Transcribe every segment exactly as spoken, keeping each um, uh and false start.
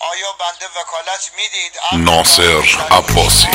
آیا بنده وکالت میدید؟ ناصر عباسی.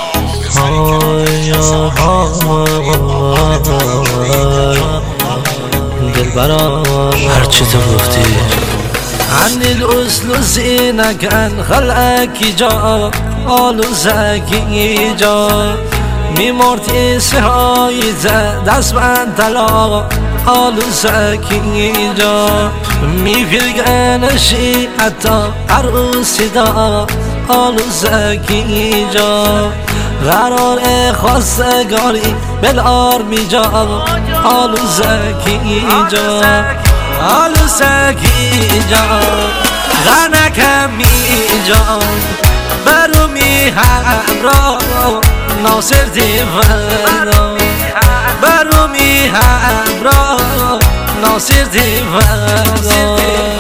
دلبرا هرچی تو گفتی عن الأصل زینکن خلقی جا آلو زکی جا میمرد سهای دست من طلا آلو زکی جا میفرگنشی حتی عروسی دا آلو زکی جا قرار خواستگاری بلار می جا آلو زکی جا آلو زکی جا غنکم می جا برو می همراه ناصر دیوان برو می همراه ناصر دیوان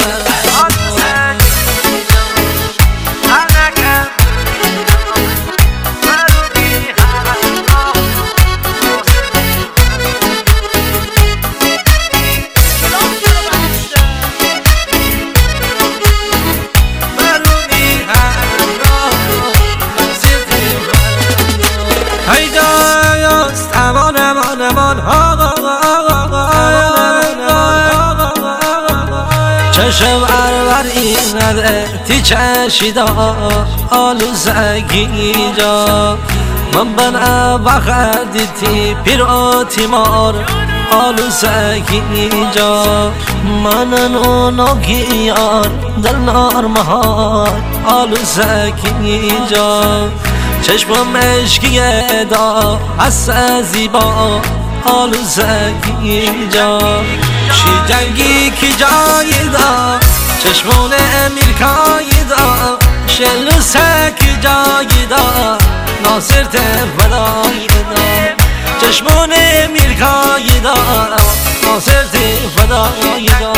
چشم ارور اینه تی چشیدا آلو زگی جا من بنا بخردی تی پیروتی مار آلو زگی جا من نونو گیار دل نار مهار آلو زگی جا چشم مشکیه دا از زیبا آلو زکی جا شی جنگی کی جایی دا چشمون امیرکایی دا شلو سکی جایی دا ناصر تفدایی دا چشمون امیرکایی دا ناصر تفدایی دا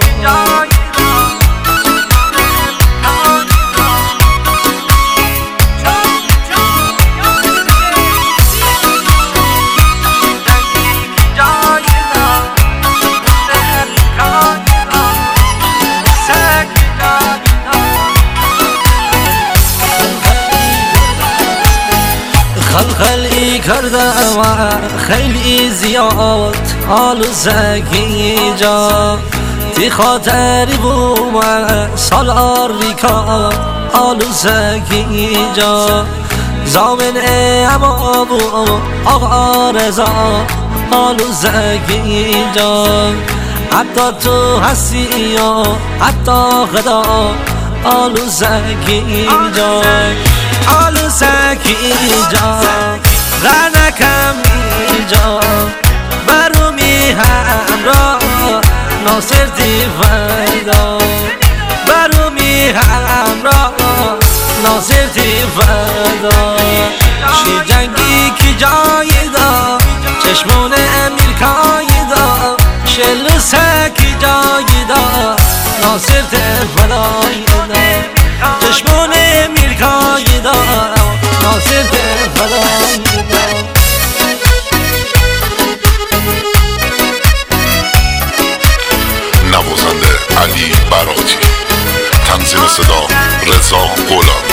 خلقی کرده و خیلی زیاد آلو زکی جا تی خاطری بوم سالار ریکا آلو زکی جا زامن اما بو آقا رضا آلو زکی جا حتی تو هستی یا حتی خدا آلو زکی جا آلو زکی جا غنکم می جا برو می همراه ناصر دیوان برو می همراه ناصر دیوان شی جنگی کی جایی دا چشمون امیرکایی دا شلو سکی جایی دا ناصر دیوان چشمون امیرکایی دا ناصر دیوان نوازنده علی براتی، تنظیم صدا رضا غلام.